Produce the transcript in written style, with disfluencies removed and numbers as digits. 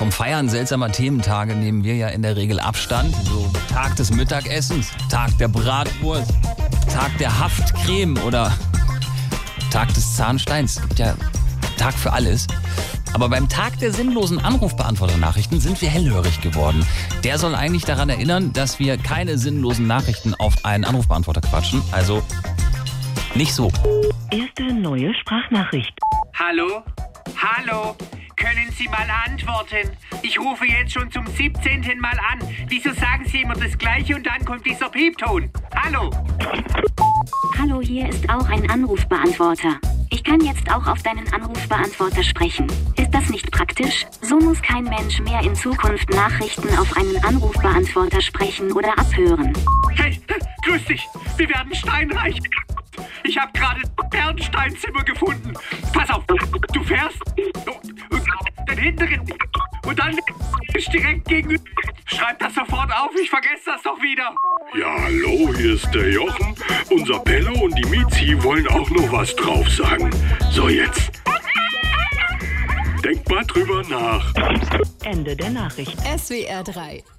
Vom Feiern seltsamer Thementage nehmen wir ja in der Regel Abstand. So Tag des Mittagessens, Tag der Bratwurst, Tag der Haftcreme oder Tag des Zahnsteins. Es gibt ja Tag für alles. Aber beim Tag der sinnlosen Anrufbeantworter-Nachrichten sind wir hellhörig geworden. Der soll eigentlich daran erinnern, dass wir keine sinnlosen Nachrichten auf einen Anrufbeantworter quatschen. Also nicht so. Erste neue Sprachnachricht. Hallo? Hallo? Können Sie mal antworten? Ich rufe jetzt schon zum 17. Mal an. Wieso sagen Sie immer das Gleiche und dann kommt dieser Piepton? Hallo? Hallo, hier ist auch ein Anrufbeantworter. Ich kann jetzt auch auf deinen Anrufbeantworter sprechen. Ist das nicht praktisch? So muss kein Mensch mehr in Zukunft Nachrichten auf einen Anrufbeantworter sprechen oder abhören. Hey, grüß dich. Wir werden steinreich. Ich habe gerade Bernsteinzimmer gefunden. Pass auf, du fährst den hinteren und dann ist direkt gegenüber. Schreib das sofort auf, ich vergesse das doch wieder. Ja, hallo, hier ist der Jochen. Unser Bello und die Mizi wollen auch noch was drauf sagen. So, jetzt. Denkt mal drüber nach. Ende der Nachricht. SWR 3